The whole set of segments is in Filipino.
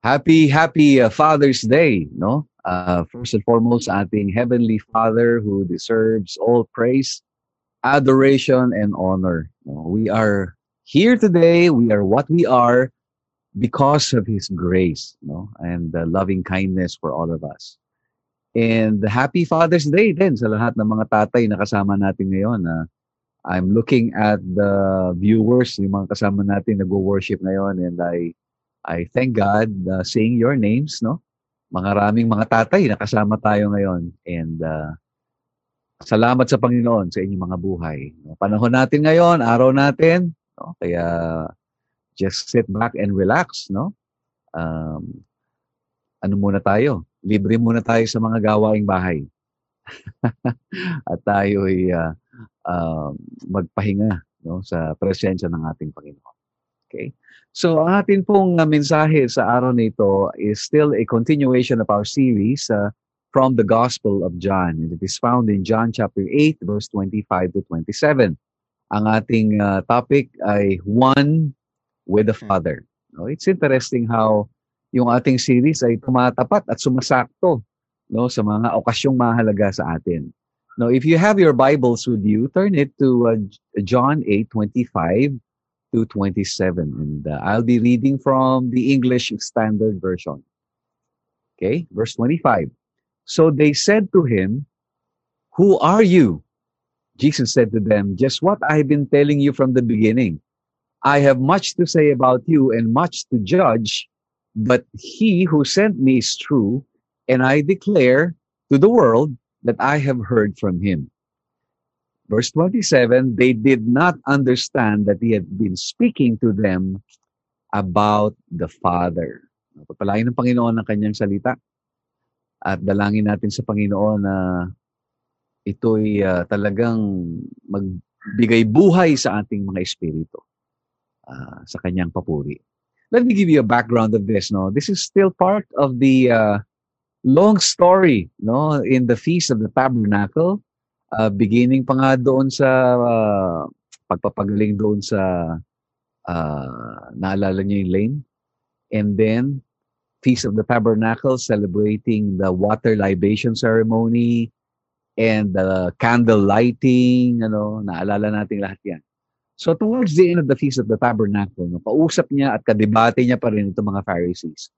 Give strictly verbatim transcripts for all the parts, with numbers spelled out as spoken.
Happy, happy uh, Father's Day, no? Uh, first and foremost, ating Heavenly Father who deserves all praise, adoration, and honor. No? We are here today. We are what we are because of His grace, no? And the loving kindness for all of us. And happy Father's Day din sa lahat ng mga tatay na kasama natin ngayon. Uh, I'm looking at the viewers, yung mga kasama natin nag-worship ngayon, and I I thank God uh, seeing your names, no? Mga mga tatay na kasama tayo ngayon. And uh, salamat sa Panginoon sa inyong mga buhay. No? Panahon natin ngayon, araw natin, no? Kaya just sit back and relax, no? Um, ano muna tayo? Libre muna tayo sa mga gawaing bahay. At tayo ay uh, uh, magpahinga, no? Sa presensya ng ating Panginoon. Okay? So, ang atin pong uh, mensahe sa araw na ito is still a continuation of our series uh, from the Gospel of John. And it is found in John chapter eight, verse twenty-five to twenty-seven. Ang ating uh, topic ay One with the Father. No, it's interesting how yung ating series ay tumatapat at sumasakto, no, sa mga okasyong mahalaga sa atin. Now, if you have your Bibles with you, turn it to uh, John eight, twenty-five to twenty-seven. And uh, I'll be reading from the English Standard Version. Okay, verse twenty-five. So they said to him, "Who are you?" Jesus said to them, "Just what I've been telling you from the beginning. I have much to say about you and much to judge, but he who sent me is true, and I declare to the world that I have heard from him." Verse twenty-seven, they did not understand that he had been speaking to them about the Father. Pagpalain ng Panginoon ng kanyang salita. At dalangin natin sa Panginoon na ito'y uh, talagang magbigay buhay sa ating mga espiritu uh, sa kanyang papuri. Let me give you a background of this. No, this is still part of the uh, long story, no, in the Feast of the Tabernacle. Uh, beginning pa nga doon sa uh, pagpapagaling doon sa uh, naalala niyo yung lane, and then Feast of the Tabernacle celebrating the water libation ceremony and the candle lighting, ano, naalala natin lahat yan. So towards the end of the Feast of the Tabernacle, no, pausap niya at kadebate niya pa rin itong mga Pharisees.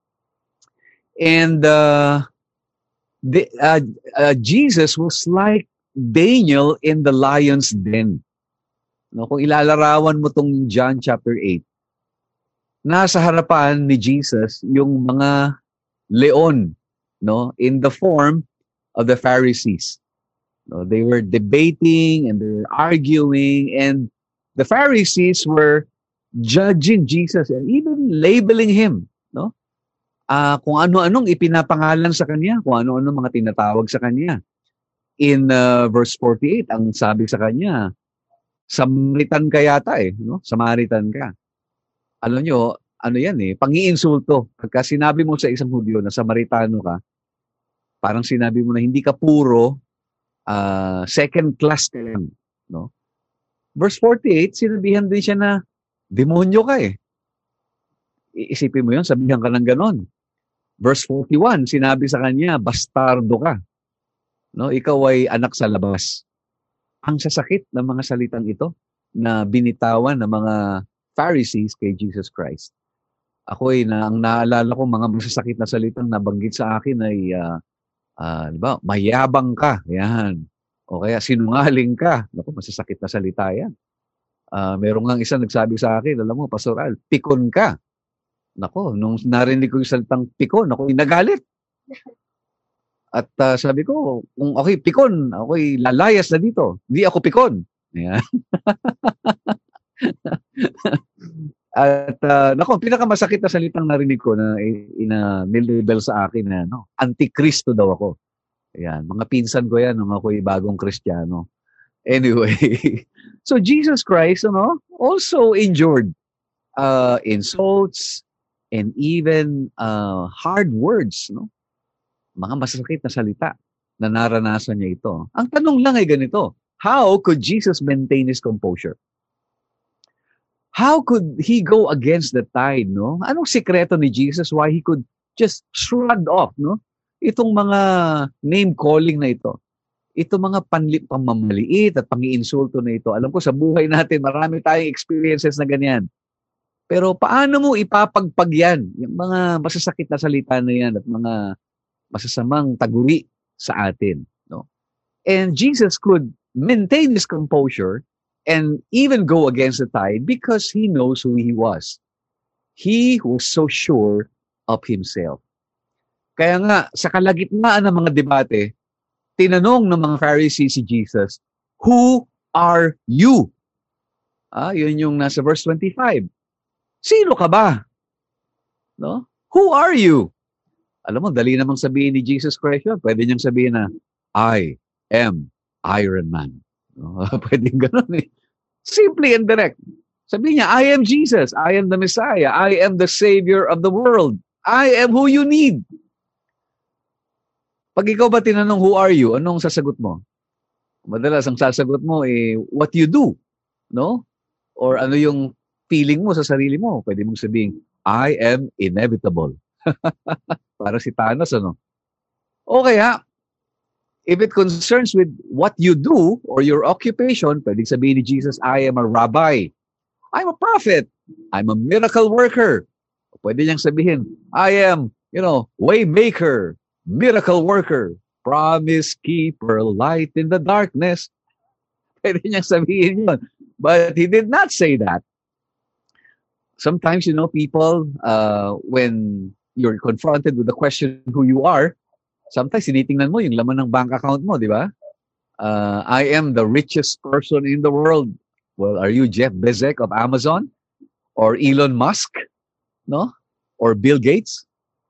And uh, the, uh, uh, Jesus was like Daniel in the lion's den. No, kung ilalarawan mo tong John chapter eight, nasa harapan ni Jesus yung mga leon, no, in the form of the Pharisees. No, they were debating and they were arguing, and the Pharisees were judging Jesus and even labeling him, no? Uh, kung ano-anong ipinapangalan sa kanya, kung ano-anong mga tinatawag sa kanya. In uh, verse forty-eight, ang sabi sa kanya, Samaritan ka yata eh, no? Samaritan ka. Alam nyo, ano yan eh, pangiinsulto. Pagka sinabi mo sa isang Hudyo na Samaritano ka, parang sinabi mo na hindi ka puro uh, second class ka lang, no? Verse forty-eight, sinabihan din siya na demonyo ka eh. Iisipin mo yun, sabihan ka ng ganon. Verse forty-one, sinabi sa kanya, bastardo ka. No, ikaw ay anak sa labas. Ang sasakit ng mga salitang ito na binitawan ng mga Pharisees kay Jesus Christ. Ako ay na, ang naalala ko mga masasakit na salitang nabanggit sa akin ay uh, uh, diba, mayabang ka, yan. O kaya sinungaling ka. Naku, masasakit na salita yan. Uh, meron nga isang nagsabi sa akin, alam mo, Pastoral, pikon ka. Naku, nung narinig ko yung salitang pikon, ako ay nagalit. At uh, sabi ko, kung ako'y pikon, ako'y lalayas na dito. Hindi ako pikon. Ayan. At uh, naku, pinakamasakit na salitang narinig ko na ina-nilabel sa akin na no, antikristo daw ako. Ayan, mga pinsan ko yan nung ako'y bagong Kristiyano. Anyway, so Jesus Christ, ano, also endured uh, insults and even uh, hard words, no? Mga masakit na salita na naranasan niya ito. Ang tanong lang ay ganito, how could Jesus maintain his composure? How could he go against the tide, no? Anong sikreto ni Jesus why he could just shrugged off, no? Itong mga name-calling na ito. Itong mga panli, pamamaliit at pangiinsulto na ito. Alam ko, sa buhay natin, marami tayong experiences na ganyan. Pero paano mo ipapagpag yan? Yung mga masasakit na salita na yan at mga masasamang taguri sa atin, no? And Jesus could maintain his composure and even go against the tide because he knows who he was. He was so sure of himself. Kaya nga, sa kalagitnaan ng mga debate, tinanong ng mga Pharisees si Jesus, "Who are you?" Ah, yun yung nasa verse twenty-five. Sino ka ba? No? Who are you? Alam mo, dali namang sabihin ni Jesus question. Pwede niyang sabihin na, I am Iron Man. No? Pwede ganun eh. Simply and direct. Sabihin niya, I am Jesus. I am the Messiah. I am the Savior of the world. I am who you need. Pag ikaw ba tinanong, who are you? Anong sasagot mo? Madalas ang sasagot mo eh, what you do. No? Or ano yung feeling mo sa sarili mo. Pwede mong sabihin, I am inevitable. Para si Thanos, ano? O kaya, if it concerns with what you do or your occupation, pwede sabihin ni Jesus, I am a rabbi. I'm a prophet. I'm a miracle worker. Pwede niyang sabihin, I am, you know, way maker, miracle worker, promise keeper, light in the darkness. Pwede niyang sabihin yun. But he did not say that. Sometimes, you know, people, uh, when you're confronted with the question who you are, sometimes sinitingnan mo yung laman ng bank account mo, di ba? Uh, I am the richest person in the world. Well, are you Jeff Bezos of Amazon? Or Elon Musk? No? Or Bill Gates?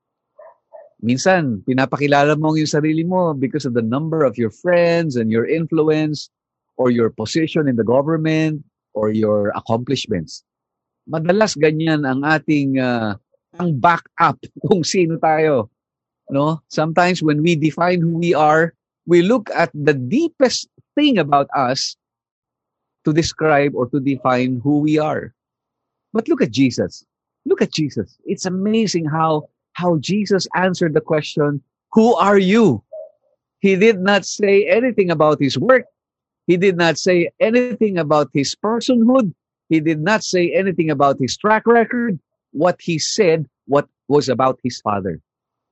Minsan, pinapakilala mo yung sarili mo because of the number of your friends and your influence or your position in the government or your accomplishments. Madalas ganyan ang ating uh, ang backup kung sino tayo. No? Sometimes when we define who we are, we look at the deepest thing about us to describe or to define who we are. But look at Jesus. Look at Jesus. It's amazing how how Jesus answered the question, who are you? He did not say anything about his work. He did not say anything about his personhood. He did not say anything about his track record. What he said, what was about his Father.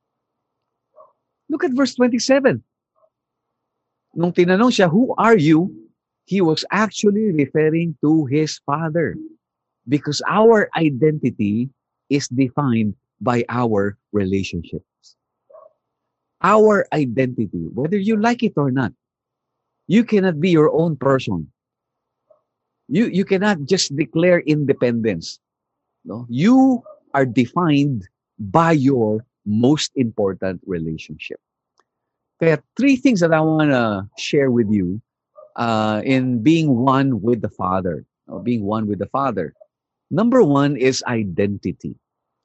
Look at verse twenty-seven. Nung tinanong siya, who are you? He was actually referring to his Father. Because our identity is defined by our relationships. Our identity, whether you like it or not, you cannot be your own person. You you cannot just declare independence. No? You are defined by your most important relationship. Kaya three things that I want to share with you uh, in being one with the Father. No? Being one with the Father. Number one is identity.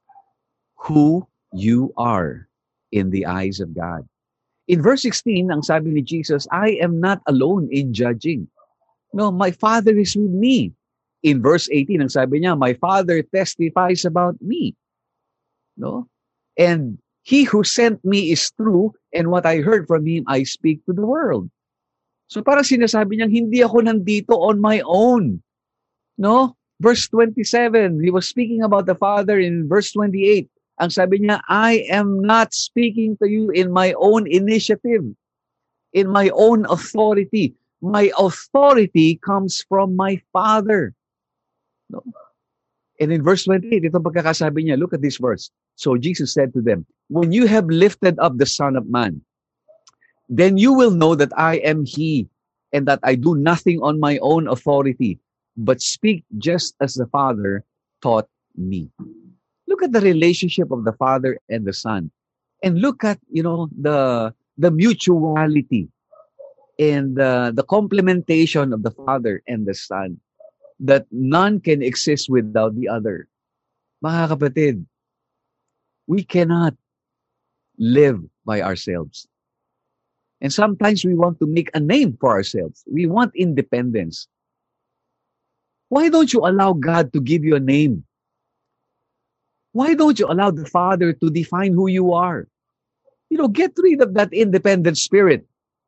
Who you are in the eyes of God. In verse sixteen, ang sabi ni Jesus, I am not alone in judging. No, my Father is with me. In verse eighteen, ang sabi niya, my Father testifies about me. No? And he who sent me is true, and what I heard from him, I speak to the world. So parang sinasabi niya, hindi ako nandito on my own. No? Verse twenty-seven, he was speaking about the Father. In verse twenty-eight, ang sabi niya, I am not speaking to you in my own initiative, in my own authority. My authority comes from my Father. No? And in verse twenty-eight, itong pagkakasabi niya, look at this verse. So Jesus said to them, when you have lifted up the Son of Man, then you will know that I am He, and that I do nothing on my own authority, but speak just as the Father taught me. Look at the relationship of the Father and the Son. And look at, you know, the the mutuality and uh, the complementation of the Father and the Son. That none can exist without the other. Mga kapatid, we cannot live by ourselves. And sometimes we want to make a name for ourselves. We want independence. Why don't you allow God to give you a name? Why don't you allow the Father to define who you are? You know, get rid of that independent spirit.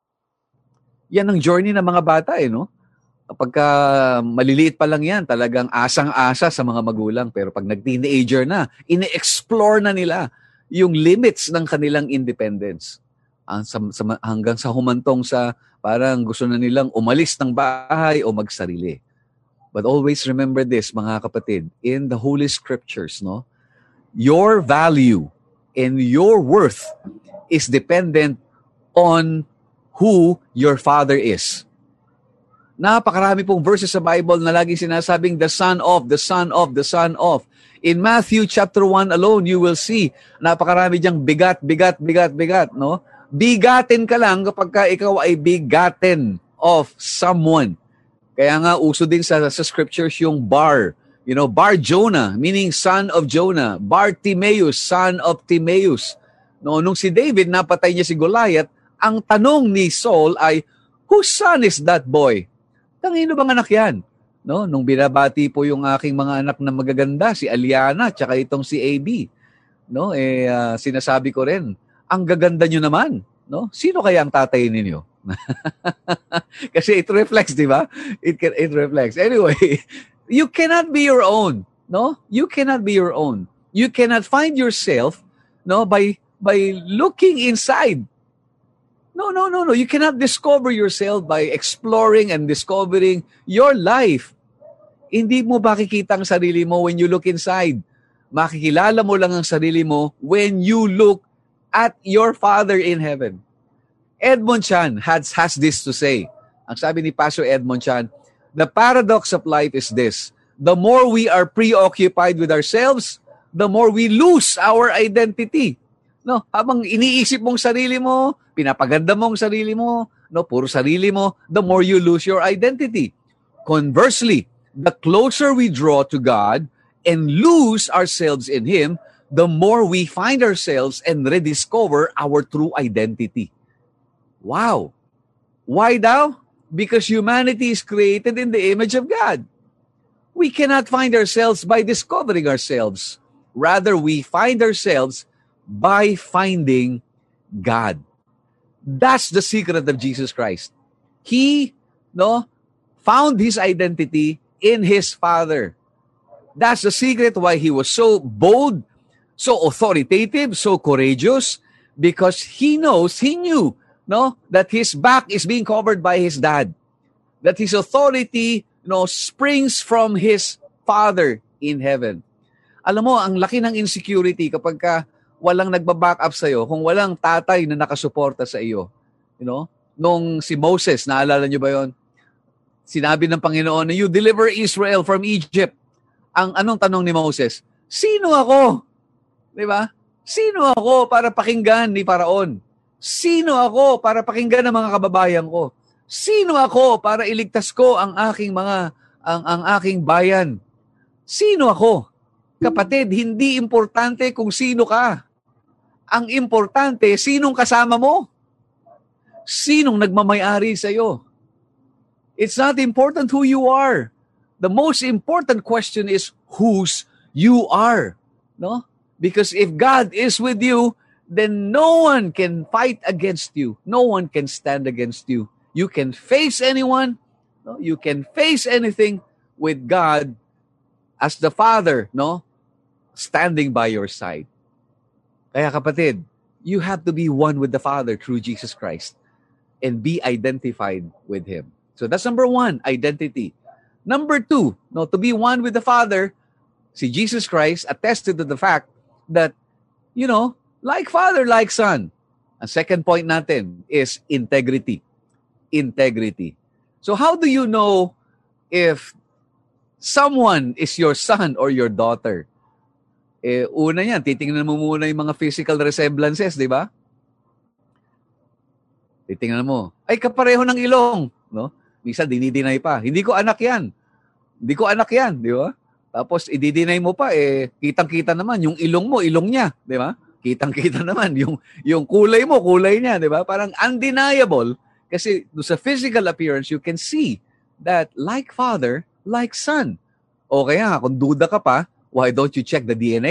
Yan ang journey ng mga bata eh, no? Kapag ka maliliit pa lang yan, talagang asang-asa sa mga magulang. Pero pag nag-teenager na, ine-explore na nila yung limits ng kanilang independence. Ang, sa, sa, hanggang sa humantong sa parang gusto na nilang umalis ng bahay o magsarili. But always remember this, mga kapatid, in the Holy Scriptures, no? Your value and your worth is dependent on who your Father is. Napakarami pong verses sa Bible na laging sinasabing the Son of, the Son of, the Son of. In Matthew chapter one alone, you will see napakarami diyang bigat, bigat, bigat, bigat, no? Bigatin ka lang kapag ka ikaw ay bigatin of someone. Kaya nga uso din sa, sa scriptures yung Bar, you know, Bar Jonah, meaning son of Jonah. Bar Timaeus, son of Timaeus. No, nung si David napatay niya si Goliath, ang tanong ni Saul ay, whose son is that boy? Tangino bang anak yan? No, nung binabati po yung aking mga anak na magaganda, si Aliana, tsaka itong si A B, no, eh, uh, sinasabi ko rin, ang gaganda nyo naman, no? Sino kaya ang tatay ninyo? Kasi it reflects, di ba? It, can, it reflects. Anyway, you cannot be your own, no? You cannot be your own. You cannot find yourself, no, by, by looking inside. No, no, no, no. You cannot discover yourself by exploring and discovering your life. Hindi mo makikita ang sarili mo when you look inside. Makikilala mo lang ang sarili mo when you look at your Father in heaven. Edmond Chan has, has this to say. Ang sabi ni Pastor Edmond Chan, the paradox of life is this. The more we are preoccupied with ourselves, the more we lose our identity. No, habang iniisip mong sarili mo, pinapaganda mong sarili mo, no, puro sarili mo, the more you lose your identity. Conversely, the closer we draw to God and lose ourselves in Him, the more we find ourselves and rediscover our true identity. Wow! Why daw? Because humanity is created in the image of God. We cannot find ourselves by discovering ourselves. Rather, we find ourselves by finding God. That's the secret of Jesus Christ. He, no, found his identity in his Father. That's the secret why he was so bold, so authoritative, so courageous, because he knows, he knew, no, that his back is being covered by his dad. That his authority, you know, springs from his Father in heaven. Alam mo, ang laki ng insecurity kapag ka walang nagbaback up sa'yo, kung walang tatay na nakasuporta sa iyo. You know? Nung si Moses, naalala niyo ba yon? Sinabi ng Panginoon na you deliver Israel from Egypt. Ang anong tanong ni Moses? Sino ako? Di ba? Sino ako para pakinggan ni Paraon? Sino ako para pakinggan ng mga kababayan ko? Sino ako para iligtas ko ang aking mga ang ang aking bayan? Sino ako? Kapatid, hindi importante kung sino ka. Ang importante, sinong kasama mo? Sinong nagmamayari sa iyo? It's not important who you are. The most important question is whose you are. No? Because if God is with you, then no one can fight against you. No one can stand against you. You can face anyone. No? You can face anything with God as the Father, no? Standing by your side. Kaya kapatid, you have to be one with the Father through Jesus Christ and be identified with Him. So that's number one, identity. Number two, no, to be one with the Father, si Jesus Christ attested to the fact that, you know, like Father, like Son. Ang second point natin is integrity. Integrity. So how do you know if someone is your son or your daughter? Eh, una yan, titingnan mo muna yung mga physical resemblances, di ba? Titingnan mo, ay kapareho ng ilong, no? Minsan dinideny pa, hindi ko anak yan. Hindi ko anak yan, di ba? Tapos idideny mo pa, eh, kitang-kita naman, yung ilong mo, ilong niya, di ba? Kitang-kita naman, yung, yung kulay mo, kulay niya, di ba? Parang undeniable, kasi sa physical appearance, you can see that like father, like son. O kaya, kung duda ka pa, why don't you check the D N A?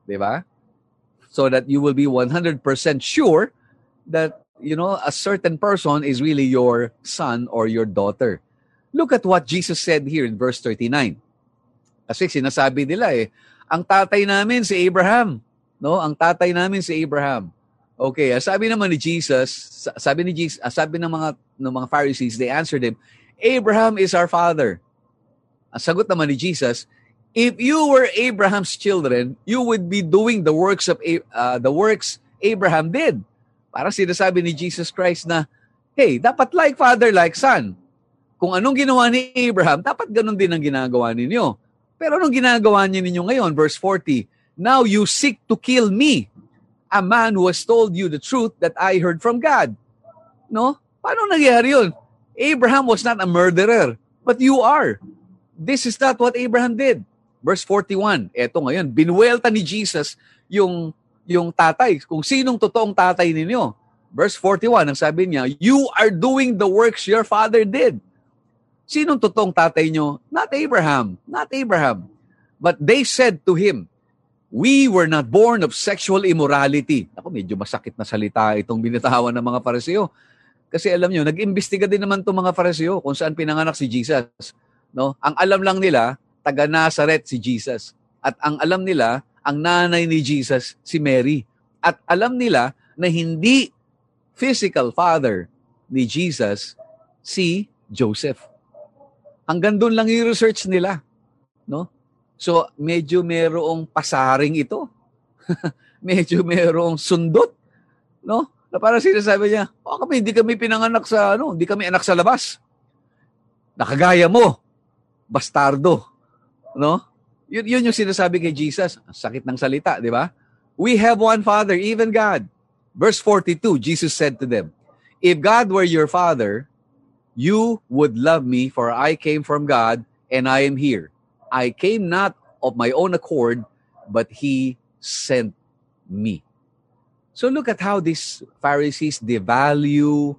Di ba? So that you will be one hundred percent sure that, you know, a certain person is really your son or your daughter. Look at what Jesus said here in verse thirty-nine. Kasi sinasabi nila eh, ang tatay namin si Abraham. No? Ang tatay namin si Abraham. Okay, sabi naman ni Jesus, sabi ni Jesus, sabi ng mga ng mga Pharisees, they answered him, Abraham is our father. Ang sagot naman ni Jesus, if you were Abraham's children, you would be doing the works of uh, the works Abraham did. Parang sinasabi ni Jesus Christ na, hey, dapat like father, like son. Kung anong ginawa ni Abraham, dapat ganun din ang ginagawa ninyo. Pero anong ginagawa niyo ninyo ngayon? Verse forty, now you seek to kill me, a man who has told you the truth that I heard from God. No? Paano nangyari yun? Abraham was not a murderer, but you are. This is not what Abraham did. Verse forty-one, eto ngayon, binuwelta ni Jesus yung, yung tatay, kung sinong totoong tatay ninyo. Verse forty-one, ang sabi niya, you are doing the works your father did. Sinong totoong tatay nyo? Not Abraham, not Abraham. But they said to him, we were not born of sexual immorality. Ako, medyo masakit na salita itong binitawan ng mga Pariseo. Kasi alam nyo, nag-imbestiga din naman itong mga Pariseo kung saan pinanganak si Jesus. No? Ang alam lang nila, taga Nazareth si Jesus. At ang alam nila, ang nanay ni Jesus, si Mary. At alam nila na hindi physical father ni Jesus, si Joseph. Hanggang doon lang yung research nila. No? So, medyo merong pasaring ito. Medyo merong sundot. No? Na parang sinasabi niya, oh, kami, hindi kami pinanganak sa, ano, hindi kami anak sa labas. Nakagaya mo. Bastardo. No? Yun, yun yung sinasabi kay Jesus. Sakit ng salita, di ba? We have one Father, even God. Verse forty-two, Jesus said to them, if God were your Father, you would love me, for I came from God, and I am here. I came not of my own accord, but He sent me. So look at how these Pharisees devalue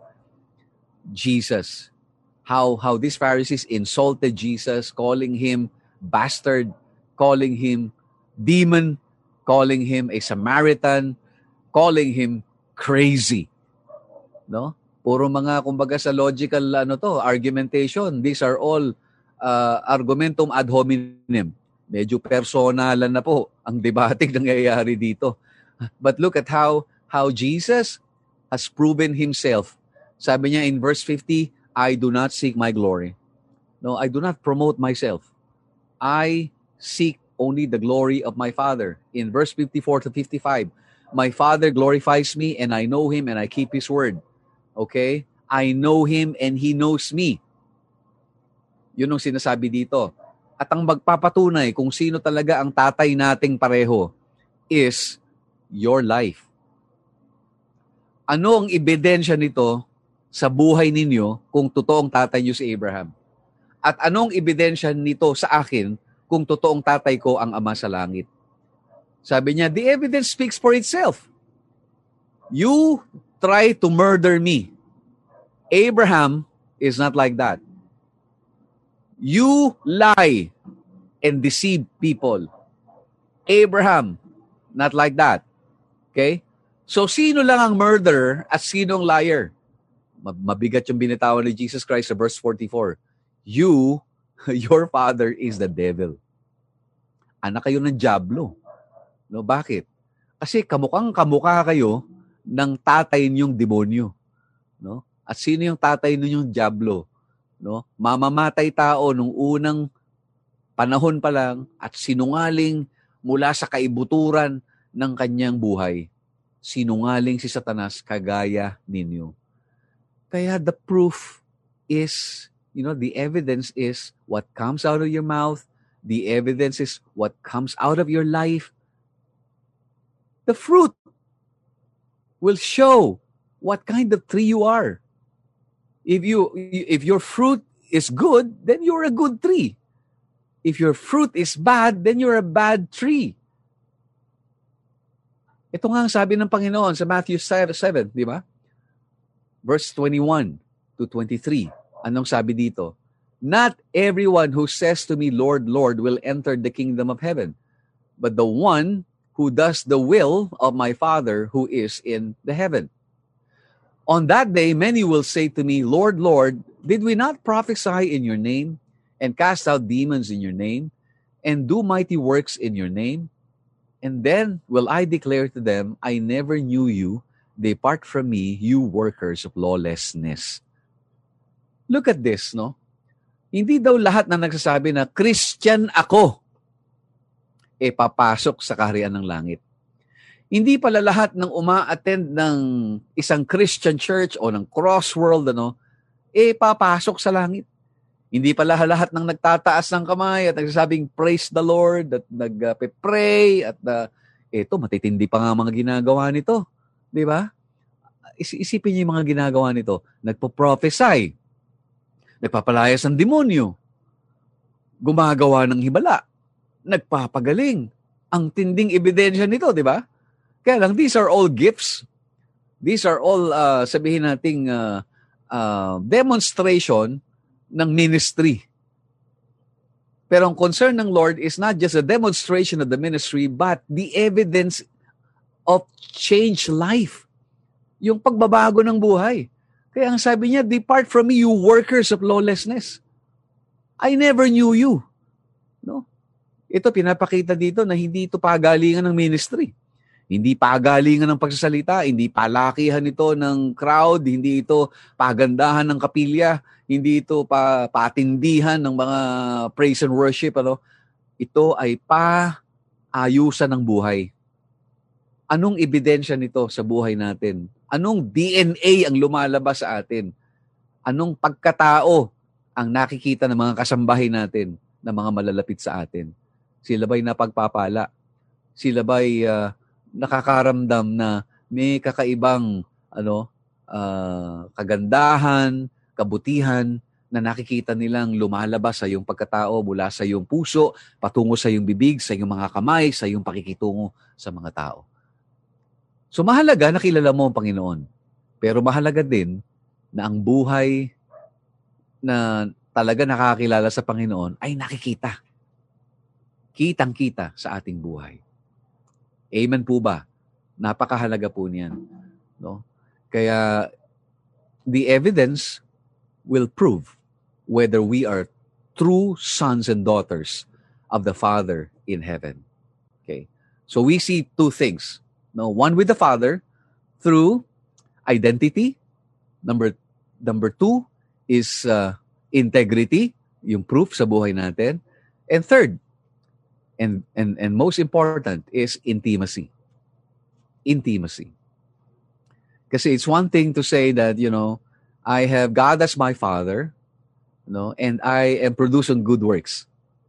Jesus. How, how these Pharisees insulted Jesus, calling Him bastard, calling Him demon, calling Him a Samaritan, calling Him crazy. No? Puro mga, kumbaga sa logical ano to, argumentation. These are all uh, argumentum ad hominem. Medyo personalan na po ang debating nangyayari dito. But look at how how Jesus has proven Himself. Sabi niya in verse fifty, I do not seek my glory. No, I do not promote myself. I seek only the glory of my Father. In verse fifty-four to fifty-five, my Father glorifies me, and I know Him, and I keep His word. Okay? I know Him, and He knows me. Yun ang sinasabi dito. At ang magpapatunay kung sino talaga ang tatay nating pareho is your life. Ano ang ebidensya nito sa buhay ninyo kung totoong tatay niyo si Abraham? At anong ebidensya nito sa akin kung totoong tatay ko ang Ama sa langit? Sabi niya, the evidence speaks for itself. You try to murder me. Abraham is not like that. You lie and deceive people. Abraham, not like that. Okay? So, sino lang ang murderer at sino ang liar? Mabigat yung binitawan ni Jesus Christ sa verse forty-four. You, your father is the devil. Anak kayo ng diablo. No, bakit? Kasi kamukhang kamukha kayo ng tatay niyong demonyo. No? At sino yung tatay ninyong diablo? No? Mamamatay tao nung unang panahon pa lang at sinungaling mula sa kaibuturan ng kanyang buhay. Sinungaling si Satanas kagaya ninyo. Kaya the proof is, you know, the evidence is what comes out of your mouth. The evidence is what comes out of your life. The fruit will show what kind of tree you are. If you if your fruit is good, then you're a good tree. If your fruit is bad, then you're a bad tree. Ito nga ang sabi ng Panginoon sa Matthew seven, di ba? Verse twenty-one to twenty-three. Anong sabi dito? Not everyone who says to me, Lord, Lord, will enter the kingdom of heaven, but the one who does the will of my Father who is in the heaven. On that day, many will say to me, Lord, Lord, did we not prophesy in your name and cast out demons in your name and do mighty works in your name? And then will I declare to them, I never knew you. Depart from me, you workers of lawlessness. Look at this, no? Hindi daw lahat na nagsasabi na Christian ako, e papasok sa kaharian ng langit. Hindi pala lahat ng uma-attend ng isang Christian church o ng Crossworld, ano, e papasok sa langit. Hindi pala lahat ng nagtataas ng kamay at nagsasabing praise the Lord at nag-pray at uh, eto, matitindi pa nga mga ginagawa nito. Di ba? Isipin niyo yung mga ginagawa nito. Nagpo-prophesy. Nagpapalayas ng demonyo. Gumagawa ng hibala. Nagpapagaling. Ang tinding ebidensya nito, di ba? Kaya lang, these are all gifts. These are all, uh, sabihin nating, uh, uh, demonstration ng ministry. Pero ang concern ng Lord is not just a demonstration of the ministry, but the evidence of changed life. Yung pagbabago ng buhay. Kaya ang sabi niya, depart from me, you workers of lawlessness. I never knew you. No? Ito, pinapakita dito na hindi ito pagalingan ng ministry. Hindi pagalingan ng pagsasalita, hindi palakihan ito ng crowd, hindi ito pagandahan ng kapilya, hindi ito pa patindihan ng mga praise and worship. Ano? Ito ay paayusan ng buhay. Anong ebidensya nito sa buhay natin? Anong D N A ang lumalabas sa atin? Anong pagkatao ang nakikita ng mga kasambahay natin na mga malalapit sa atin? Sila ba'y napagpapala? Sila ba'y uh, nakakaramdam na may kakaibang ano, uh, kagandahan, kabutihan na nakikita nilang lumalabas sa iyong pagkatao mula sa iyong puso, patungo sa iyong bibig, sa iyong mga kamay, sa iyong pakikitungo sa mga tao? So mahalaga na kilala mo ang Panginoon. Pero mahalaga din na ang buhay na talaga nakakilala sa Panginoon ay nakikita. Kitang-kita sa ating buhay. Amen po ba? Napakahalaga po niyan. No? Kaya the evidence will prove whether we are true sons and daughters of the Father in heaven. Okay? So we see two things. No, one with the Father through identity. Number number two is uh, integrity, yung proof sa buhay natin. And third, and and and most important is intimacy. Intimacy. Kasi it's one thing to say that, you know, I have God as my Father, you know, and I am producing good works.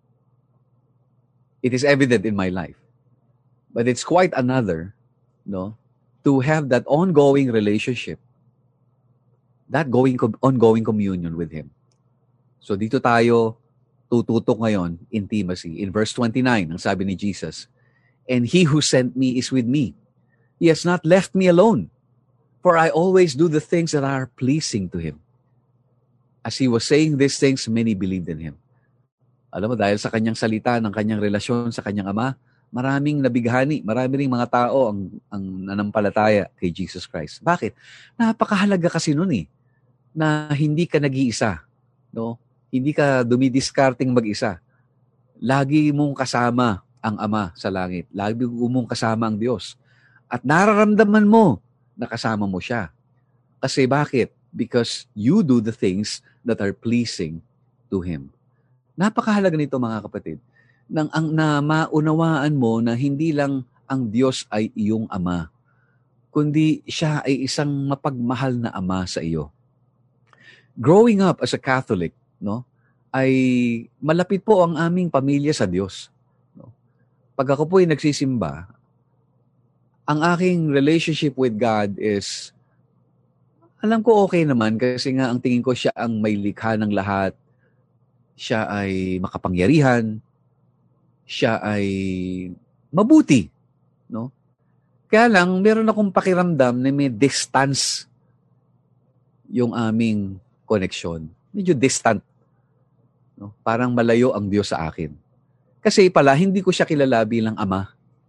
It is evident in my life. But it's quite another, no, to have that ongoing relationship, that going ongoing communion with Him. So dito tayo tututok ngayon, intimacy. In verse twenty-nine, ang sabi ni Jesus, and He who sent me is with me. He has not left me alone, for I always do the things that are pleasing to Him. As He was saying these things, many believed in Him. Alam mo, dahil sa kanyang salita, ng kanyang relasyon sa kanyang Ama, maraming nabighani, marami ring mga tao ang, ang nanampalataya kay Jesus Christ. Bakit? Napakahalaga kasi nun eh, na hindi ka nag-iisa. No? Hindi ka dumidiskarting mag-isa. Lagi mong kasama ang Ama sa langit. Lagi mong kasama ang Diyos. At nararamdaman mo na kasama mo siya. Kasi bakit? Because you do the things that are pleasing to Him. Napakahalaga nito mga kapatid. Nang ang na maunawaan mo na hindi lang ang Diyos ay iyong Ama, kundi siya ay isang mapagmahal na Ama sa iyo. Growing up as a Catholic, no, ay malapit po ang aming pamilya sa Diyos. No? Pag ako po ay nagsisimba, ang aking relationship with God is, alam ko okay naman kasi nga ang tingin ko siya ang may likha ng lahat. Siya ay makapangyarihan. Siya ay mabuti. No? Kaya lang, meron akong pakiramdam na may distance yung aming connection. Medyo distant. No? Parang malayo ang Diyos sa akin. Kasi pala, hindi ko siya kilala bilang Ama.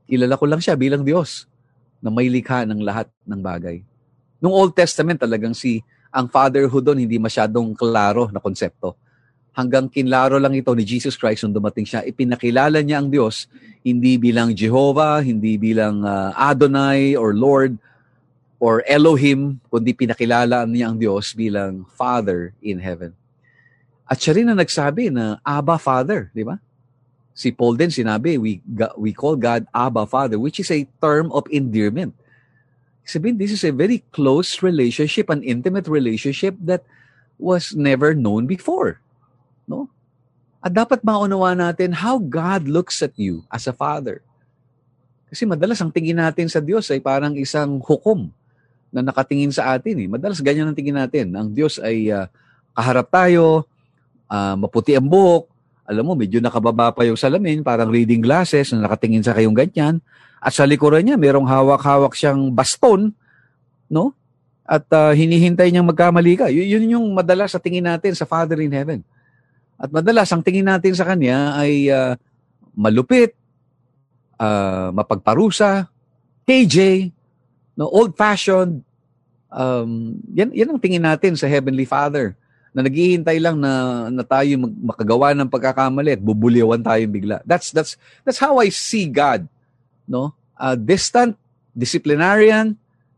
Kilala ko lang siya bilang Diyos na may likha ng lahat ng bagay. Nung Old Testament talagang si ang fatherhood doon hindi masyadong klaro na konsepto. Hanggang kinlaro lang ito ni Jesus Christ nung dumating siya. Ipinakilala niya ang Diyos hindi bilang Jehovah, hindi bilang uh, Adonai or Lord or Elohim, kundi pinakilala niya ang Diyos bilang Father in heaven. At siya rin na nagsabi na Abba Father, di ba? Si Paul din sinabi, we, we call God Abba Father, which is a term of endearment. Sabihin, this is a very close relationship, an intimate relationship that was never known before. No? At dapat maunawa natin how God looks at you as a father. Kasi madalas ang tingin natin sa Diyos ay parang isang hukom na nakatingin sa atin. Eh. Madalas ganyan ang tingin natin. Ang Diyos ay uh, kaharap tayo, uh, maputi ang buhok, alam mo, medyo nakababa pa yung salamin, parang reading glasses na nakatingin sa kayong ganyan. At sa likuran niya, merong hawak-hawak siyang baston, no? At uh, hinihintay niyang magkamali ka. Y- yun yung madalas sa tingin natin sa Father in Heaven. At madalas, ang tingin natin sa Kanya ay uh, malupit, uh, mapagparusa, K J, no, old-fashioned. Um, yan, yan ang tingin natin sa Heavenly Father na naghihintay lang na, na tayo mag, makagawa ng pagkakamali at bubuliwan tayo bigla. That's, that's, that's how I see God. No? Uh, distant, disciplinarian,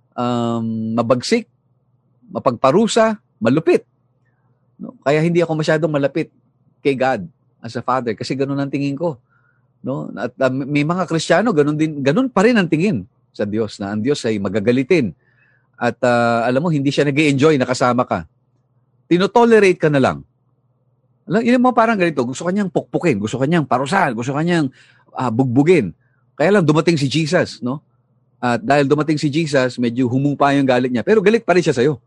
um, mabagsik, mapagparusa, malupit. No? Kaya hindi ako masyadong malapit kay God as a father kasi ganun ang tingin ko. No? At uh, may mga Kristiyano ganun din, ganun pa rin ang tingin sa Diyos na ang Diyos ay magagalitin. At uh, alam mo, hindi siya nag-i-enjoy na kasama ka. Tinotolerate ka na lang. Alam, yun mo parang ganito, gusto kanyang pukpukin, gusto kanyang parusahan, gusto kanyang uh, bugbugin. Kaya lang dumating si Jesus, no? At dahil dumating si Jesus, medyo humupa yung galit niya. Pero galit pa rin siya sa'yo.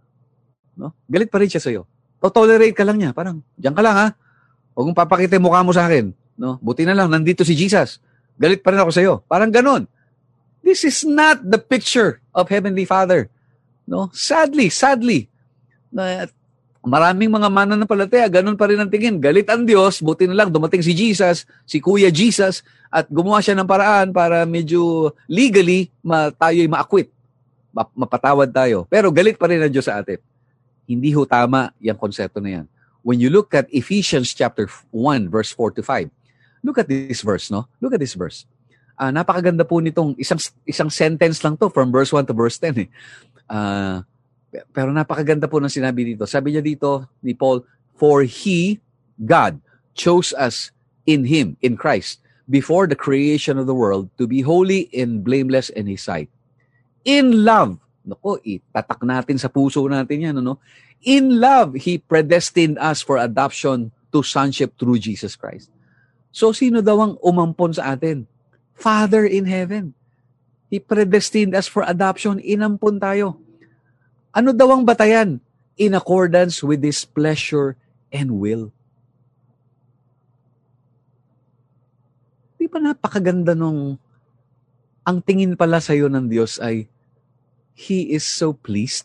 No? Galit pa rin siya sa'yo. To-tolerate ka lang niya. Parang, diyan ka lang ha. Huwag mong papakita yung mukha mo sa akin. No? Buti na lang, nandito si Jesus. Galit pa rin ako sa'yo. Parang ganon. This is not the picture of Heavenly Father. No? Sadly, sadly, na maraming mga mananampalataya, ganun pa rin ang tingin. Galit ang Diyos, buti na lang, dumating si Jesus, si Kuya Jesus, at gumawa siya ng paraan para medyo legally ma, tayo'y ma-acquit. Mapatawad tayo. Pero galit pa rin ang Diyos sa atin. Hindi ho tama yung konsepto na yan. When you look at Ephesians chapter one, verse four to five, look at this verse, no? Look at this verse. Uh, napakaganda po nitong isang isang sentence lang to from verse one to verse ten. Eh. Uh, pero napakaganda po ng sinabi dito. Sabi niya dito ni Paul, for He, God, chose us in Him, in Christ, before the creation of the world to be holy and blameless in His sight. In love, naku, itatak natin sa puso natin yan, ano? In love, He predestined us for adoption to sonship through Jesus Christ. So, sino daw ang umampon sa atin? Father in heaven. He predestined us for adoption. Inampon tayo. Ano daw ang batayan? In accordance with His pleasure and will. Di ba napakaganda nung ang tingin pala sa'yo ng Diyos ay He is so pleased.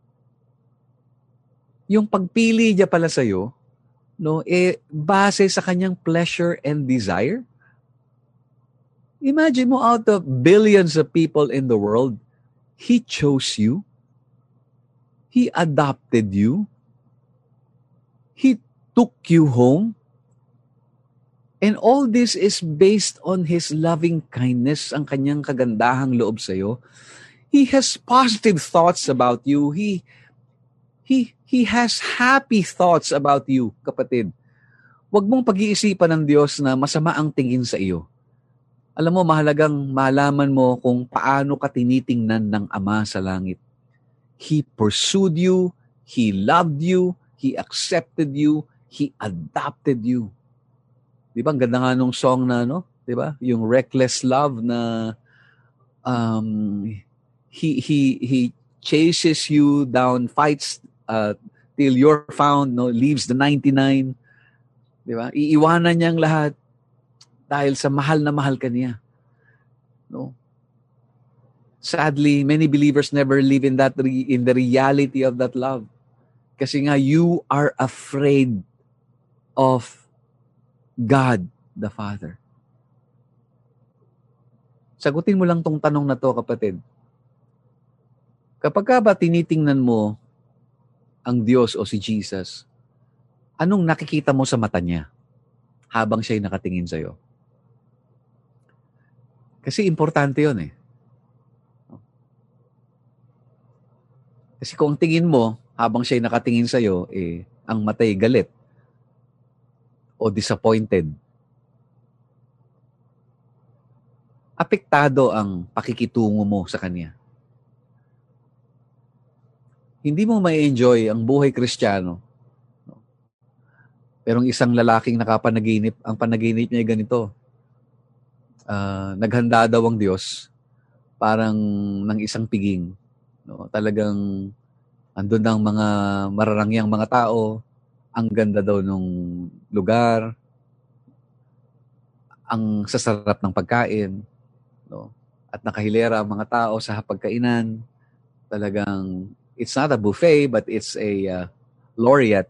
Yung pagpili niya pala sa'yo, no, eh, base sa kanyang pleasure and desire. Imagine mo, out of billions of people in the world, He chose you. He adopted you. He took you home. And all this is based on His loving kindness, ang kanyang kagandahang loob sa'yo. He has positive thoughts about you. He, he, he has happy thoughts about you, kapatid. Huwag mong pag-iisipan ng Diyos na masama ang tingin sa iyo. Alam mo, mahalagang malaman mo kung paano ka tinitingnan ng Ama sa langit. He pursued you, He loved you, He accepted you, He adopted you. Di ba? Ang ganda nga nung song na, no? Di ba? Yung reckless love na um, he, he, he chases you down, fights uh, till you're found, no? Leaves the ninety-nine. Di ba? Iiwanan niya ang lahat dahil sa mahal na mahal ka niya. No? Sadly, many believers never live in that re- in the reality of that love. Kasi nga, you are afraid of God the Father. Sagutin mo lang tong tanong na to, kapatid. Kapag ka ba tinitingnan mo ang Diyos o si Jesus, anong nakikita mo sa mata niya habang siya'y nakatingin sa'yo? Kasi importante yun eh. Kasi kung tingin mo, habang siya'y nakatingin sa'yo, eh, ang mata'y galit o disappointed, apektado ang pakikitungo mo sa Kanya. Hindi mo ma-enjoy ang buhay Kristiyano. Pero isang lalaking nakapanaginip, ang panaginip niya ganito, uh, naghanda daw ang Diyos, parang ng isang piging. No? Talagang andun ang mga mararangyang mga tao, ang ganda daw nung lugar, ang sasarap ng pagkain, no? At nakahilera ang mga tao sa hapagkainan. Talagang it's not a buffet, but it's a uh, laureate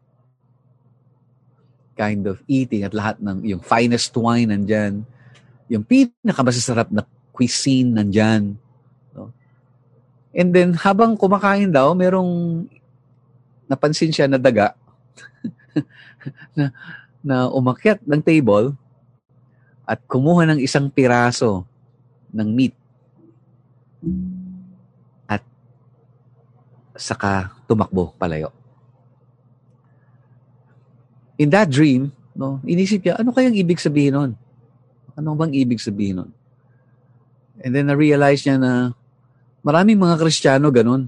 kind of eating, at lahat ng yung finest wine nandyan, yung pinakamasasarap na cuisine nandyan. No? And then, habang kumakain daw, merong napansin siya na daga na, na umakyat ng table at kumuha ng isang piraso ng meat at saka tumakbo palayo. In that dream, no, inisip niya, ano kayang ibig sabihin nun? Ano bang ibig sabihin nun? And then na-realize niya na maraming mga Kristiyano ganun.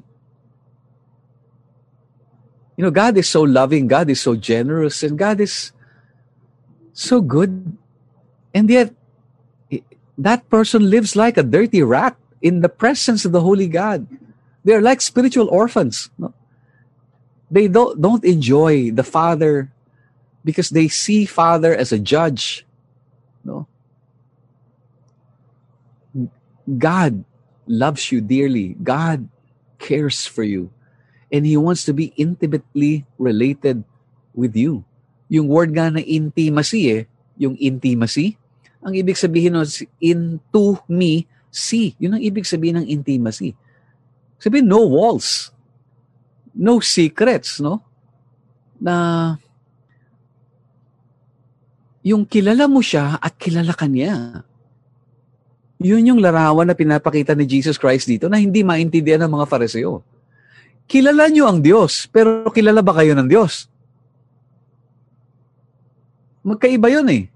You know, God is so loving, God is so generous, and God is so good. And yet, that person lives like a dirty rat in the presence of the Holy God. They're like spiritual orphans. No? They don't, don't enjoy the Father because they see Father as a judge. No? God loves you dearly. God cares for you. And He wants to be intimately related with you. Yung word nga na intimacy eh, yung intimacy, ang ibig sabihin nun, into me, see. Yun ang ibig sabihin ng intimacy. Sabihin, no walls. No secrets, no? Na yung kilala mo siya at kilala ka niya. Yun yung larawan na pinapakita ni Jesus Christ dito na hindi maintindihan ng mga Fariseo. Kilala niyo ang Diyos, pero kilala ba kayo ng Diyos? Magkaiba yun eh.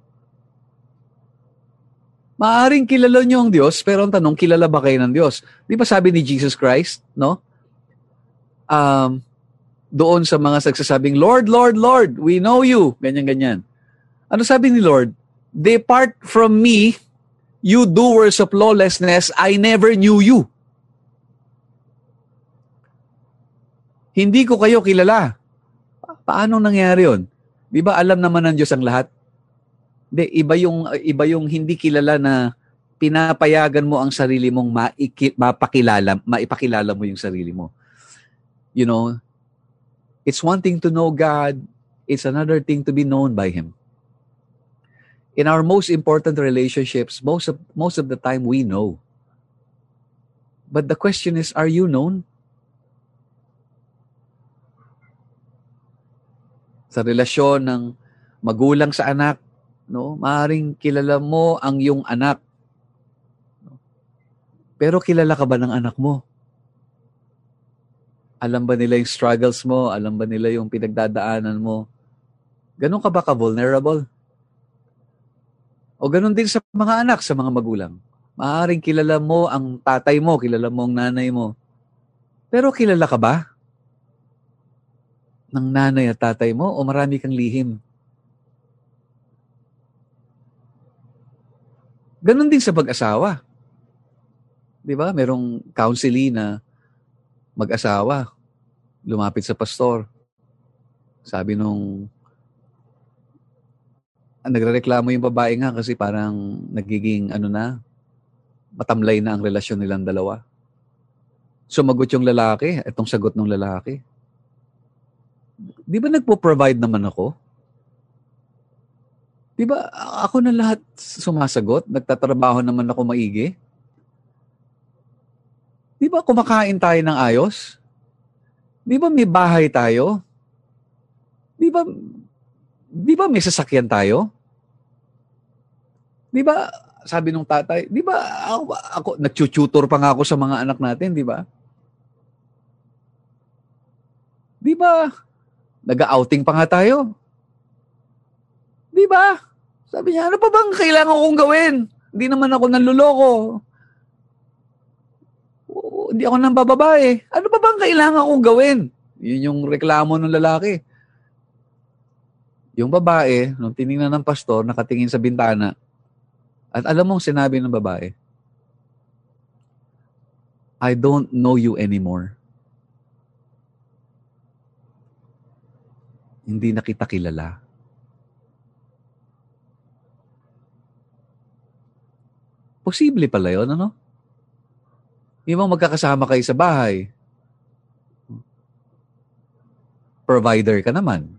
Maaring kilala niyo ang Diyos, pero ang tanong, kilala ba kayo ng Diyos? Di ba sabi ni Jesus Christ, no? Um, doon sa mga sagsasabing, Lord, Lord, Lord, we know you. Ganyan-ganyan. Ano sabi ni Lord? Depart from me, you doers of lawlessness, I never knew you. Hindi ko kayo kilala. Paano nangyari yun? Di ba alam naman ng Diyos ang lahat? Hindi, iba yung, iba yung hindi kilala na pinapayagan mo ang sarili mong maiki, mapakilala, maipakilala mo yung sarili mo. You know, it's one thing to know God, it's another thing to be known by Him. In our most important relationships, most of, most of the time we know. But the question is, are you known? Sa relasyon ng magulang sa anak, no, maaaring kilala mo ang iyong anak. Pero kilala ka ba ng anak mo? Alam ba nila yung struggles mo? Alam ba nila yung pinagdadaanan mo? Ganon ka ba ka-vulnerable? O ganon din sa mga anak, sa mga magulang. Maaaring kilala mo ang tatay mo, kilala mo ang nanay mo. Pero kilala ka ba ng nanay at tatay mo o marami kang lihim? Ganon din sa pag-asawa. Di ba? Merong counseling na mag-asawa. Lumapit sa pastor. Sabi nung nagrereklamo yung babae nga kasi parang nagiging ano na, matamlay na ang relasyon nilang dalawa. Sumagot yung lalaki, itong sagot ng lalaki. Di ba nagpo-provide naman ako? Di ba ako na lahat sumasagot? Nagtatrabaho naman ako maigi? Di ba kumakain tayo ng ayos? Di ba may bahay tayo? Di ba, di ba may sasakyan tayo? Di ba, sabi nung tatay, di ba ako, ako nagtututor pa nga ako sa mga anak natin, di ba? Di ba, nag-outing pa nga tayo? Di ba? Sabi niya, ano pa bang kailangan kong gawin? Hindi naman ako nanluloko. Oo, hindi ako nang bababae. Ano pa bang kailangan kong gawin? Yun yung reklamo ng lalaki. Yung babae, nung tinignan ng pastor, nakatingin sa bintana, at alam mong sinabi ng babae, I don't know you anymore. Hindi na kita kilala. Posible pala yun, ano? Yung mga magkakasama kayo sa bahay, provider ka naman.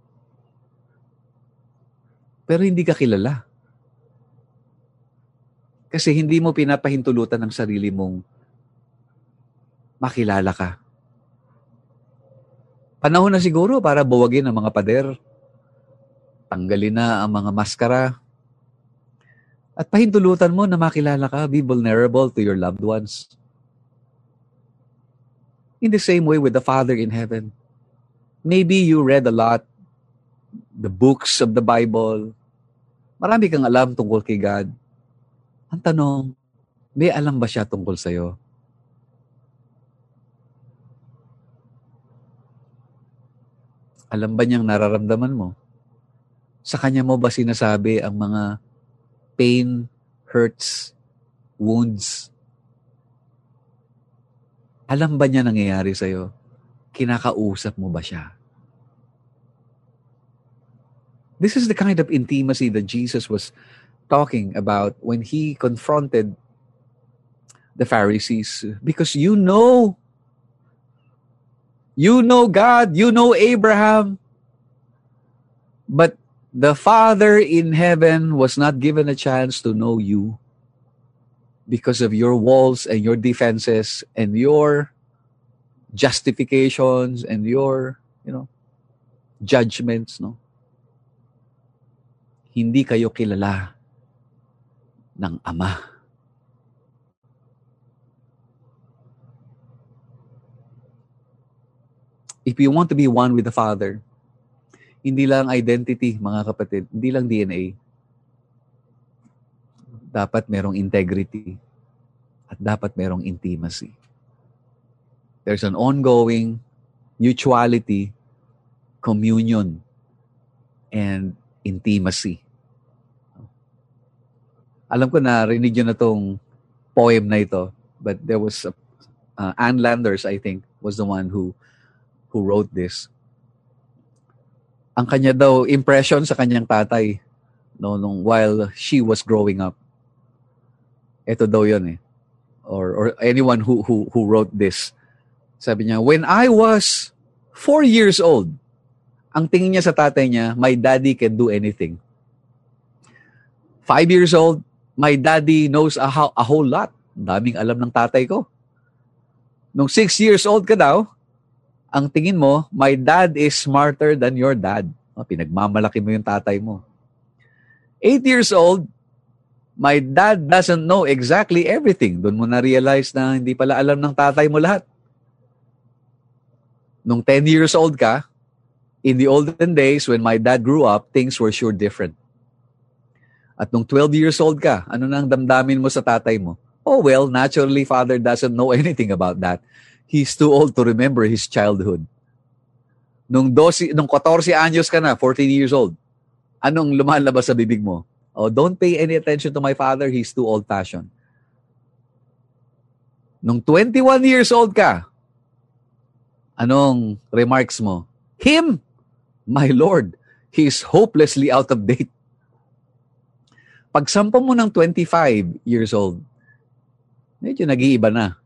Pero hindi ka kilala. Kasi hindi mo pinapahintulutan ng sarili mong makilala ka. Panahon na siguro para buwagin ang mga pader. Tanggalin na ang mga maskara. At pahintulutan mo na makilala ka, be vulnerable to your loved ones. In the same way with the Father in heaven. Maybe you read a lot, the books of the Bible. Marami kang alam tungkol kay God. Ang tanong, may alam ba siya tungkol sa'yo? Alam ba niyang nararamdaman mo? Sa kanya mo ba sinasabi ang mga pain, hurts, wounds? Alam ba niya nangyayari sa'yo? Kinakausap mo ba siya? This is the kind of intimacy that Jesus was talking about when he confronted the Pharisees. Because you know, you know God, you know Abraham, but the Father in heaven was not given a chance to know you because of your walls and your defenses and your justifications and your, you know, judgments, no? Hindi kayo kilala ng Ama. If you want to be one with the Father, hindi lang identity, mga kapatid, hindi lang D N A. Dapat merong integrity at dapat merong intimacy. There's an ongoing mutuality, communion, and intimacy. Alam ko na rinig nyo na tong poem na ito, but there was a, uh, Ann Landers, I think, was the one who who wrote this. Ang kanya daw impression sa kanyang tatay, no, nung while she was growing up. Ito daw 'yon eh. Or or anyone who who who wrote this. Sabi niya, when I was four years old, ang tingin niya sa tatay niya, my daddy can do anything. Five years old, my daddy knows a, a whole lot. Daming alam ng tatay ko. Nung six years old ka daw, ang tingin mo, my dad is smarter than your dad. O, pinagmamalaki mo yung tatay mo. Eight years old, my dad doesn't know exactly everything. Doon mo na-realize na hindi pala alam ng tatay mo lahat. Nung ten years old ka, in the olden days when my dad grew up, things were sure different. At nung twelve years old ka, ano nang damdamin mo sa tatay mo? Oh well, naturally, father doesn't know anything about that. He's too old to remember his childhood. Nung twelve, nung fourteen anyos ka na, fourteen years old, anong lumalabas sa bibig mo? Oh, don't pay any attention to my father, he's too old-fashioned. Nung twenty-one years old ka, anong remarks mo? Him, my Lord, he's hopelessly out of date. Pag sampo mo ng twenty-five years old, medyo nag-iiba na.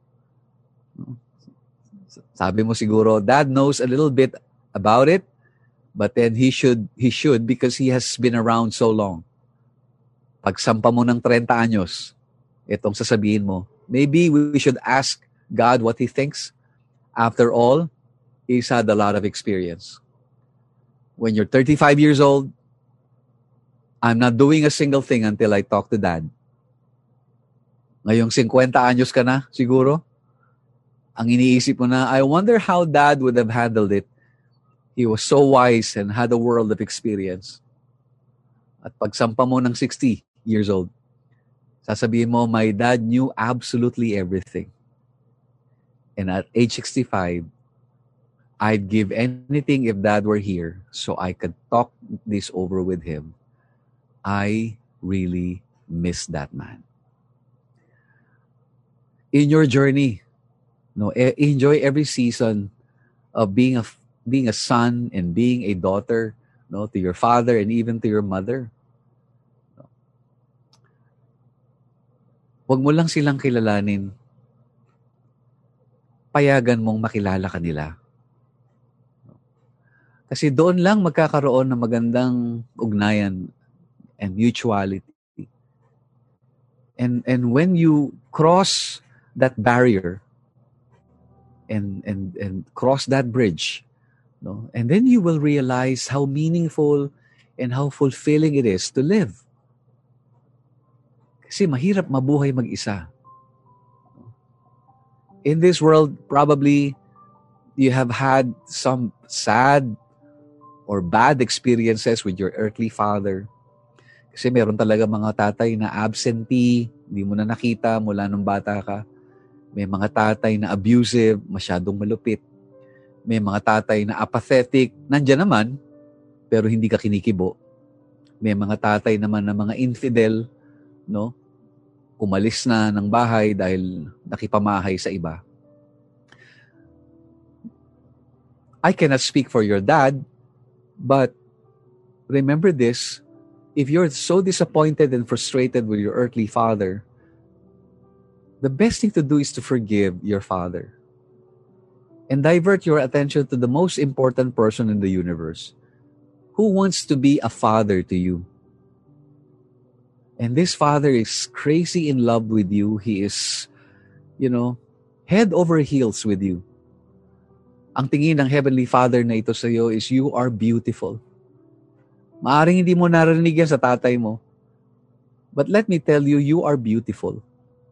Sabi mo siguro, Dad knows a little bit about it, but then he should he should because he has been around so long. Pag sampa mo ng thirty anyos, itong sasabihin mo, maybe we should ask God what He thinks? After all, He's had a lot of experience. When you're thirty-five years old, I'm not doing a single thing until I talk to Dad. Ngayong fifty anyos ka na, siguro, ang iniisip mo na, I wonder how Dad would have handled it. He was so wise and had a world of experience. At pagsampa mo ng sixty years old, sasabihin mo, my dad knew absolutely everything. And at age sixty-five, I'd give anything if Dad were here so I could talk this over with him. I really miss that man. In your journey, no, enjoy every season of being a being a son and being a daughter, no, to your father and even to your mother. Huwag mo lang silang kilalanin. Payagan mong makilala kanila. Kasi doon lang magkakaroon ng magandang ugnayan and mutuality. And and when you cross that barrier and and and cross that bridge, no, and then you will realize how meaningful and how fulfilling it is to live. Kasi mahirap mabuhay mag-isa. In this world, probably you have had some sad or bad experiences with your earthly father. Kasi meron talaga mga tatay na absentee, hindi mo na nakita mula nung bata ka. May mga tatay na abusive, masyadong malupit. May mga tatay na apathetic, nandyan naman, pero hindi ka kinikibo. May mga tatay naman na mga infidel, no? Umalis na ng bahay dahil nakipamahay sa iba. I cannot speak for your dad, but remember this, if you're so disappointed and frustrated with your earthly father, the best thing to do is to forgive your father and divert your attention to the most important person in the universe who wants to be a father to you. And this father is crazy in love with you. He is, you know, head over heels with you. Ang tingin ng Heavenly Father na ito sa iyo is you are beautiful. Maaring hindi mo narinig yan sa tatay mo. But let me tell you, you are beautiful.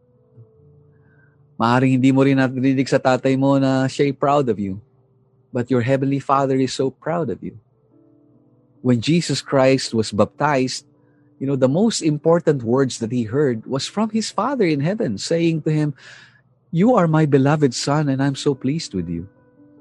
Maaring hindi mo rin narinig sa tatay mo na siya'y proud of you. But your Heavenly Father is so proud of you. When Jesus Christ was baptized, you know, the most important words that He heard was from His Father in heaven, saying to Him, you are my beloved Son and I'm so pleased with you.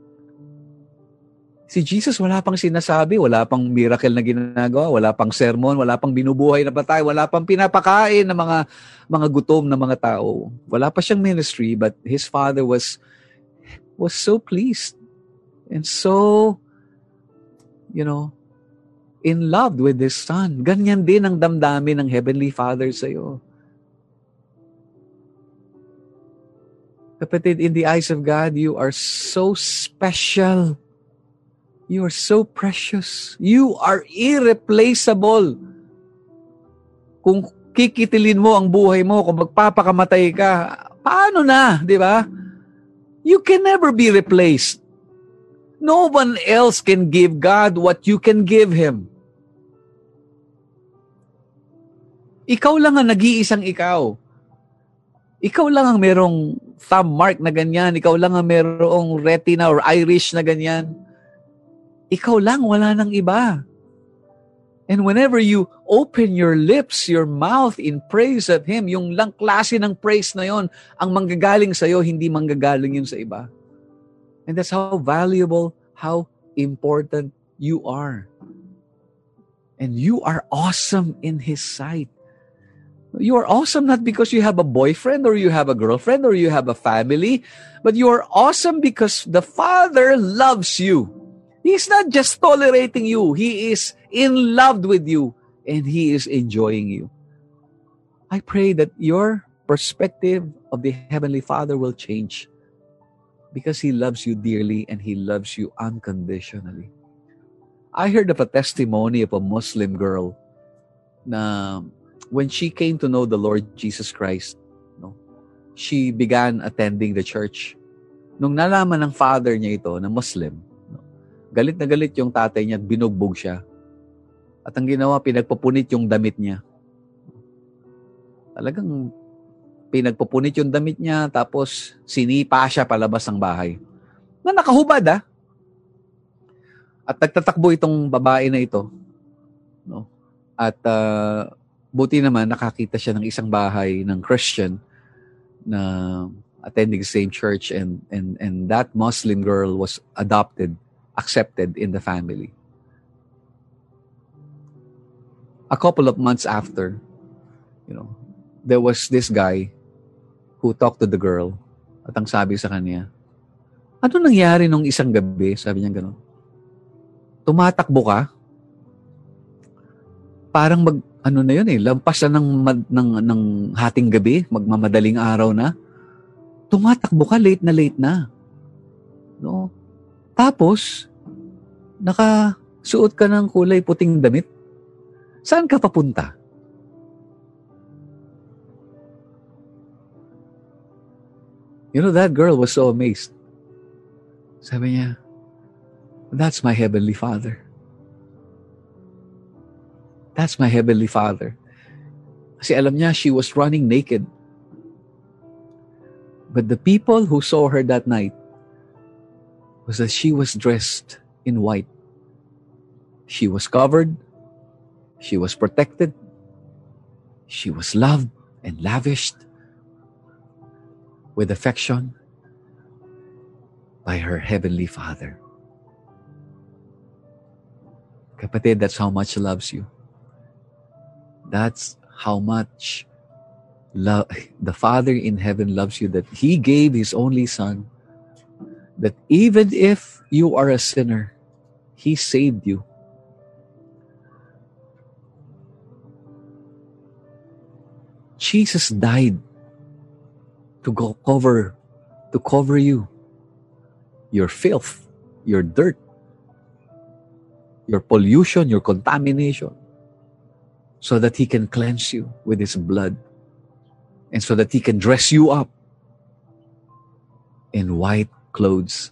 Si Jesus wala pang sinasabi, wala pang miracle na ginagawa, wala pang sermon, wala pang binubuhay na patay, wala pang pinapakain ng mga mga gutom na mga tao. Wala pa siyang ministry, but His Father was was so pleased and so, you know, in love with His Son. Ganyan din ang damdamin ng Heavenly Father sa iyo. Kapatid, in the eyes of God, you are so special. You are so precious. You are irreplaceable. Kung kikitilin mo ang buhay mo, kung magpapakamatay ka, paano na, di ba? You can never be replaced. No one else can give God what you can give Him. Ikaw lang ang nag-iisang ikaw. Ikaw lang ang merong thumb mark na ganyan. Ikaw lang ang merong retina or iris na ganyan. Ikaw lang, wala nang iba. And whenever you open your lips, your mouth in praise of Him, yung lang klase ng praise na yon, ang manggagaling sa'yo, hindi manggagaling yun sa iba. And that's how valuable, how important you are. And you are awesome in His sight. You are awesome not because you have a boyfriend or you have a girlfriend or you have a family, but you are awesome because the Father loves you. He's not just tolerating you. He is in love with you and He is enjoying you. I pray that your perspective of the Heavenly Father will change because He loves you dearly and He loves you unconditionally. I heard of a testimony of a Muslim girl na when she came to know the Lord Jesus Christ, no, she began attending the church. Nung nalaman ng father niya ito, na Muslim, galit na galit yung tatay niya at binugbog siya. At ang ginawa, pinagpupunit yung damit niya. Talagang pinagpupunit yung damit niya, tapos sinipa siya palabas ng bahay. Na nakahubad ah. At nagtatakbo itong babae na ito. No? At uh, buti naman nakakita siya ng isang bahay ng Christian na attending the same church, and, and, and that Muslim girl was adopted, accepted in the family. A couple of months after, you know, there was this guy who talked to the girl, at ang sabi sa kanya, ano nangyari nung isang gabi? Sabi niya gano'n. Tumatakbo ka? Parang mag, ano na yun eh, lampas na ng, ng, ng hating gabi, magmamadaling araw na. Tumatakbo ka, late na late na. No? Tapos, nakasuot ka ng kulay puting damit. Saan ka papunta? You know, that girl was so amazed. Sabi niya, that's my Heavenly Father. That's my Heavenly Father. Kasi alam niya, she was running naked. But the people who saw her that night was that she was dressed in white. She was covered. She was protected. She was loved and lavished with affection by her Heavenly Father. Kapatid, that's how much He loves you. That's how much love the Father in heaven loves you, that He gave His only Son, that even if you are a sinner, He saved you. Jesus died to go cover, to cover you, your filth, your dirt, your pollution, your contamination, so that He can cleanse you with His blood, and so that He can dress you up in white clothes.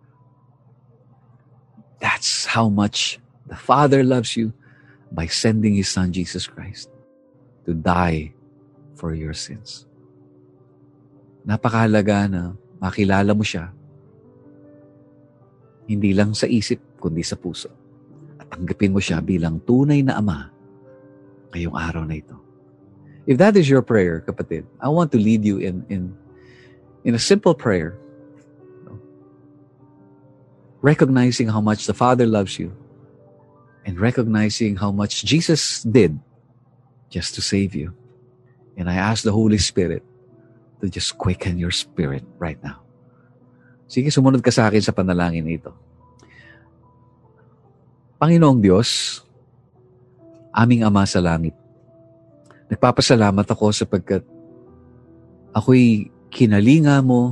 That's how much the Father loves you, by sending His Son, Jesus Christ, to die for your sins. Napakahalaga na makilala mo siya, hindi lang sa isip, kundi sa puso. At tanggapin mo siya bilang tunay na Ama ngayong araw na ito. If that is your prayer, kapatid, I want to lead you in, in, in a simple prayer. Recognizing how much the Father loves you, and recognizing how much Jesus did just to save you. And I ask the Holy Spirit to just quicken your spirit right now. Sige, sumunod ka sa akin sa panalangin na ito. Panginoong Diyos, aming Ama sa langit, nagpapasalamat ako sapagkat ako'y kinalinga mo,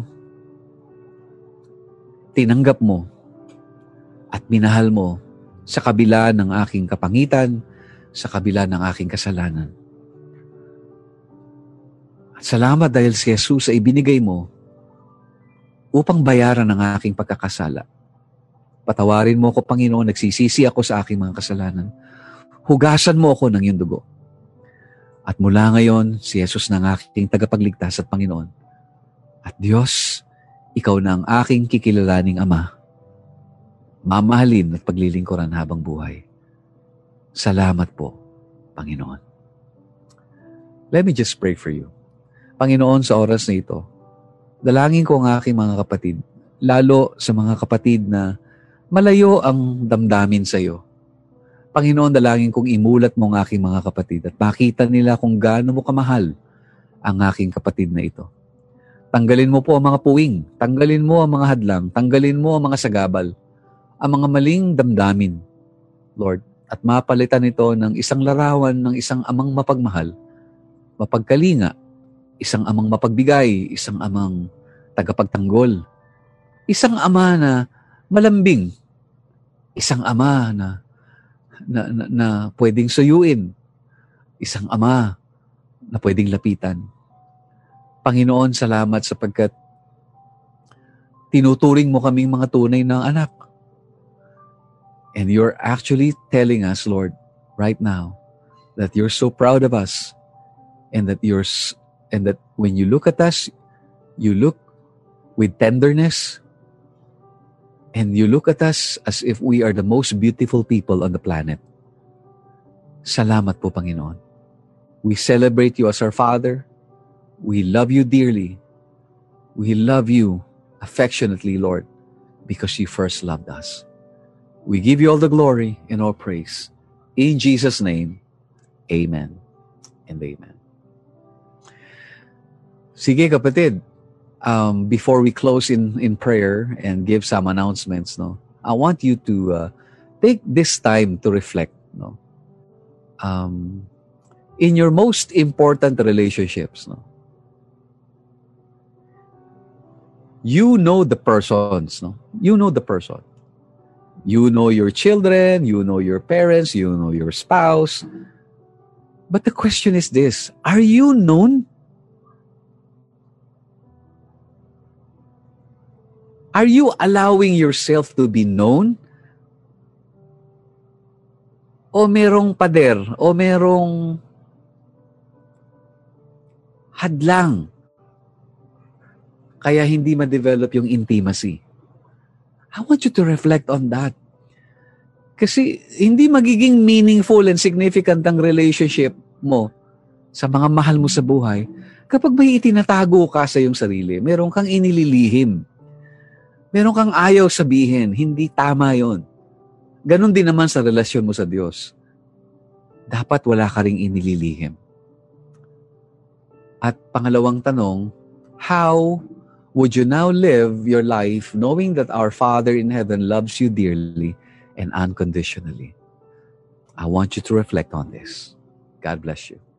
tinanggap mo, at minahal mo sa kabila ng aking kapangitan, sa kabila ng aking kasalanan. At salamat dahil si Jesus ay ibinigay mo upang bayaran ang aking pagkakasala. Patawarin mo ako, Panginoon, nagsisisi ako sa aking mga kasalanan. Hugasan mo ako ng iyong dugo. At mula ngayon, si Jesus na ang aking tagapagligtas at Panginoon. At Diyos, Ikaw na ang aking kikilalaning Ama. Mamahalin at paglilingkuran habang buhay. Salamat po, Panginoon. Let me just pray for you. Panginoon, sa oras na ito, dalangin ko ang aking mga kapatid, lalo sa mga kapatid na malayo ang damdamin sa iyo. Panginoon, dalangin kong imulat mo ang aking mga kapatid at makita nila kung gaano mo kamahal ang aking kapatid na ito. Tanggalin mo po ang mga puwing, tanggalin mo ang mga hadlang, tanggalin mo ang mga sagabal, ang mga maling damdamin, Lord, at mapalitan ito ng isang larawan ng isang amang mapagmahal, mapagkalinga, isang amang mapagbigay, isang amang tagapagtanggol, isang ama na malambing, isang ama na, na, na, na pwedeng suyuin, isang ama na pwedeng lapitan. Panginoon, salamat sapagkat tinuturing mo kaming mga tunay na anak. And you're actually telling us, Lord, right now, that you're so proud of us, and that you're, and that when you look at us, you look with tenderness, and you look at us as if we are the most beautiful people on the planet. Salamat po, Panginoon. We celebrate you as our Father. We love you dearly. We love you affectionately, Lord, because you first loved us. We give you all the glory and all praise. In Jesus' name, amen and amen. Sige, kapatid. Um, before we close in, in prayer and give some announcements, no, I want you to uh, take this time to reflect, no, um, in your most important relationships, no. You know the persons, no. You know the person. You know your children. You know your parents. You know your spouse. But the question is this: are you known? Are you allowing yourself to be known? O merong pader? O merong hadlang? Kaya hindi ma-develop yung intimacy. I want you to reflect on that. Kasi hindi magiging meaningful and significant ang relationship mo sa mga mahal mo sa buhay kapag may itinatago ka sa iyong sarili. Meron kang inililihim. Meron kang ayaw sabihin, hindi tama yon. Ganon din naman sa relasyon mo sa Diyos. Dapat wala ka ring inililihim. At pangalawang tanong, how would you now live your life knowing that our Father in heaven loves you dearly and unconditionally? I want you to reflect on this. God bless you.